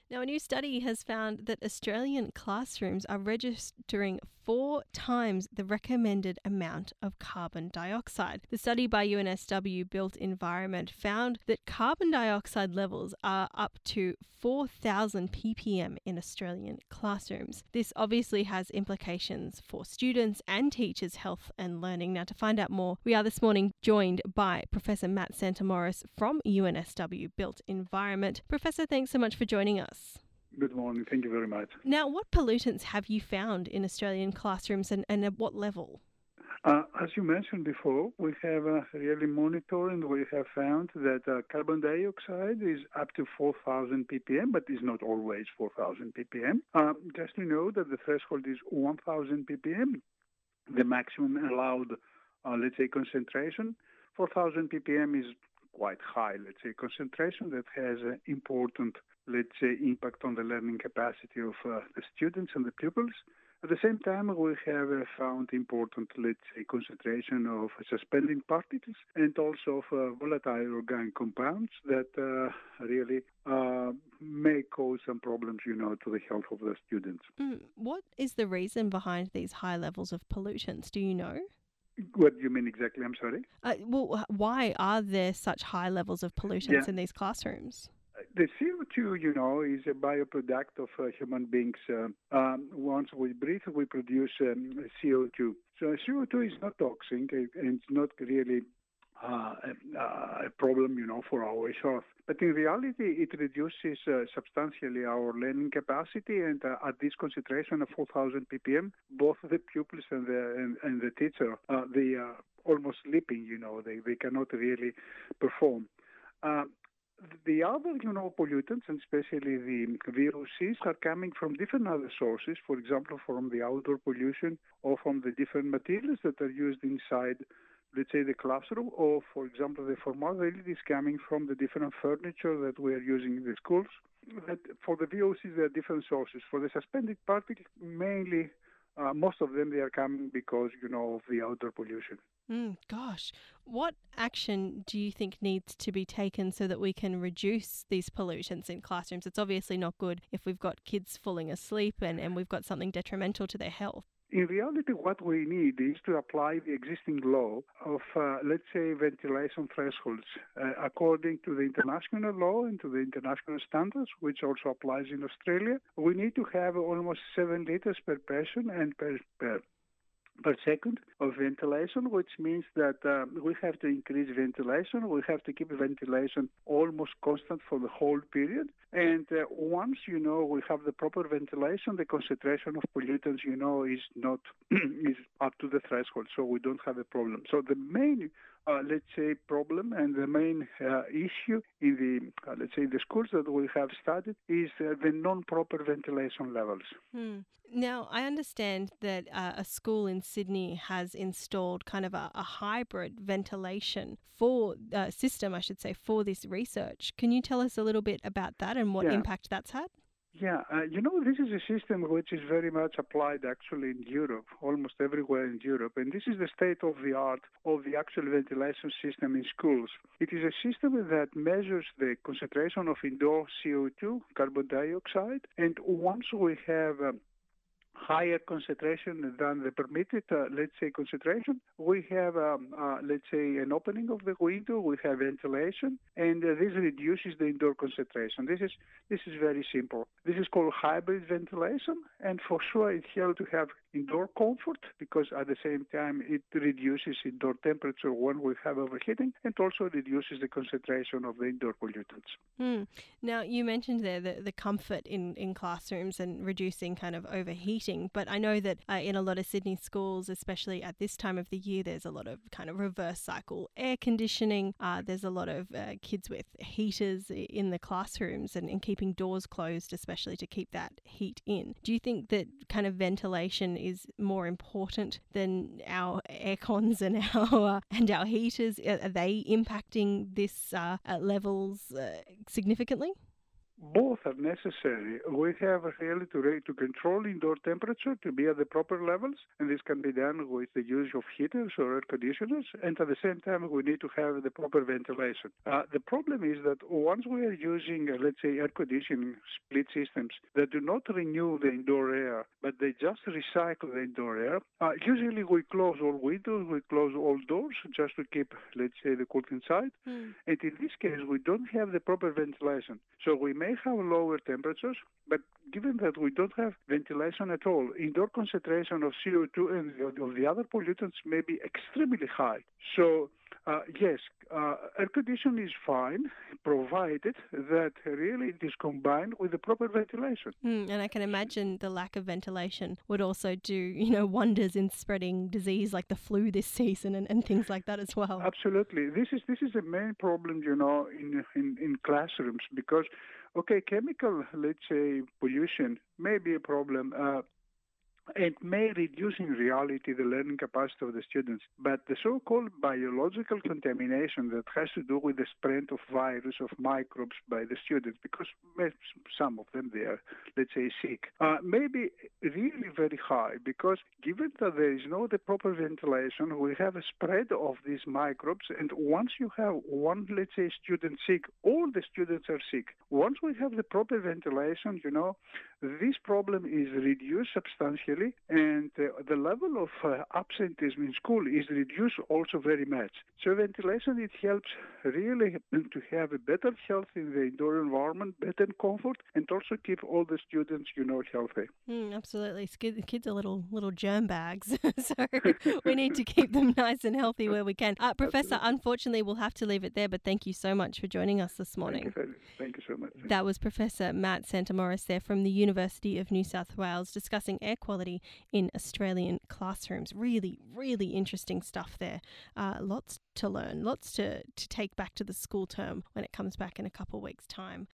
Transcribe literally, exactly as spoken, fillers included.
Now, a new study has found that Australian classrooms are registering four times the recommended amount of carbon dioxide. The study by U N S W Built Environment found that carbon dioxide levels are up to four thousand ppm in Australian classrooms. This obviously has implications for students and teachers' health and learning. Now, to find out more, we are this morning joined by Professor Matt Santamorris from U N S W Built Environment. Professor, thanks so much for joining us. Good morning. Thank you very much. Now, what pollutants have you found in Australian classrooms and, and at what level? Uh, as you mentioned before, we have uh, really monitored and we have found that uh, carbon dioxide is up to four thousand ppm, but is not always four thousand ppm. Uh, just to know that the threshold is one thousand ppm, the maximum allowed, uh, let's say, concentration. four thousand ppm is quite high, let's say, concentration that has an important, let's say, impact on the learning capacity of uh, the students and the pupils. At the same time, we have uh, found important, let's say, concentration of suspending particles and also of uh, volatile organic compounds that uh, really uh, may cause some problems, you know, to the health of the students. Mm, what is the reason behind these high levels of pollutants? Do you know? What do you mean exactly? I'm sorry? Uh, well, why are there such high levels of pollutants Yeah. in these classrooms? The C O two, you know, is a bioproduct of uh, human beings. Uh, um, once we breathe, we produce um, C O two. So C O two is not toxic and it's not really uh, a, a problem, you know, for our health. But in reality, it reduces uh, substantially our learning capacity. And uh, at this concentration of four thousand ppm, both the pupils and the and, and the teacher, uh, they are almost sleeping, you know, they, they cannot really perform. Uh, The other, you know, pollutants, and especially the V O Cs, are coming from different other sources, for example, from the outdoor pollution or from the different materials that are used inside, let's say, the classroom, or, for example, the formaldehyde is coming from the different furniture that we are using in the schools. That for the V O Cs, there are different sources. For the suspended particles, mainly, uh, most of them, they are coming because, you know, of the outdoor pollution. Mm, gosh, what action do you think needs to be taken so that we can reduce these pollutants in classrooms? It's obviously not good if we've got kids falling asleep and, and we've got something detrimental to their health. In reality, what we need is to apply the existing law of, uh, let's say, ventilation thresholds uh, according to the international law and to the international standards, which also applies in Australia. We need to have almost seven liters per person and per, per per second of ventilation, which means that uh, we have to increase ventilation. We have to keep ventilation almost constant for the whole period. And uh, once, you know, we have the proper ventilation, the concentration of pollutants, you know, is not is up to the threshold, so we don't have a problem. So the main, uh, let's say, problem and the main uh, issue in the, uh, let's say, the schools that we have studied is uh, the non-proper ventilation levels. Hmm. Now, I understand that uh, a school in Sydney has installed kind of a, a hybrid ventilation for uh, system, I should say, for this research. Can you tell us a little bit about that and what Yeah. impact that's had? Yeah, uh, you know, this is a system which is very much applied actually in Europe, almost everywhere in Europe. And this is the state of the art of the actual ventilation system in schools. It is a system that measures the concentration of indoor C O two, carbon dioxide. And once we have um, higher concentration than the permitted, uh, let's say, concentration, we have, um, uh, let's say, an opening of the window, we have ventilation, and uh, this reduces the indoor concentration. This is this is very simple. This is called hybrid ventilation, and for sure it helps to have indoor comfort because at the same time it reduces indoor temperature when we have overheating and also reduces the concentration of the indoor pollutants. Hmm. Now, you mentioned there the, the comfort in, in classrooms and reducing kind of overheating, but I know that uh, in a lot of Sydney schools, especially at this time of the year, there's a lot of kind of reverse cycle air conditioning. Uh, there's a lot of uh, kids with heaters in the classrooms and, and keeping doors closed, especially to keep that heat in. Do you think that kind of ventilation is more important than our air cons and our, uh, and our heaters? Are they impacting this uh, at levels uh, significantly? Both are necessary. We have really to, re- to control indoor temperature to be at the proper levels, and this can be done with the use of heaters or air conditioners, and at the same time we need to have the proper ventilation. Uh, the problem is that once we are using, uh, let's say, air conditioning split systems that do not renew the indoor air, but they just recycle the indoor air, uh, usually we close all windows, we close all doors just to keep, let's say, the cold inside, Mm. and in this case we don't have the proper ventilation. So we may have lower temperatures, but given that we don't have ventilation at all, indoor concentration of C O two and of the other pollutants may be extremely high. So, uh, yes, uh, air conditioning is fine, provided that really it is combined with the proper ventilation. Mm, and I can imagine the lack of ventilation would also do, you know, wonders in spreading disease like the flu this season and, and things like that as well. Absolutely. This is this is the main problem, you know, in in, in classrooms because, okay, chemical, let's say, pollution may be a problem. Uh, It may reduce in reality the learning capacity of the students, but the so-called biological contamination that has to do with the spread of virus, of microbes by the students, because some of them they are, let's say, sick, uh, may be really very high because given that there is no the proper ventilation, we have a spread of these microbes, and once you have one, let's say, student sick, all the students are sick. Once we have the proper ventilation, you know, this problem is reduced substantially, and uh, the level of uh, absenteeism in school is reduced also very much. So ventilation, it helps really to have a better health in the indoor environment, better comfort, and also keep all the students, you know, healthy. Mm, absolutely. Skid- Kids are little little germ bags, so we need to keep them nice and healthy where we can. Uh, Professor, Absolutely. unfortunately, we'll have to leave it there, but thank you so much for joining us this morning. Thank you, very- thank you so much. That was Professor Matt Santamorris there from the University of New South Wales discussing air quality in Australian classrooms. Really, really interesting stuff there. Uh, lots to learn, lots to, to take back to the school term when it comes back in a couple of weeks' time.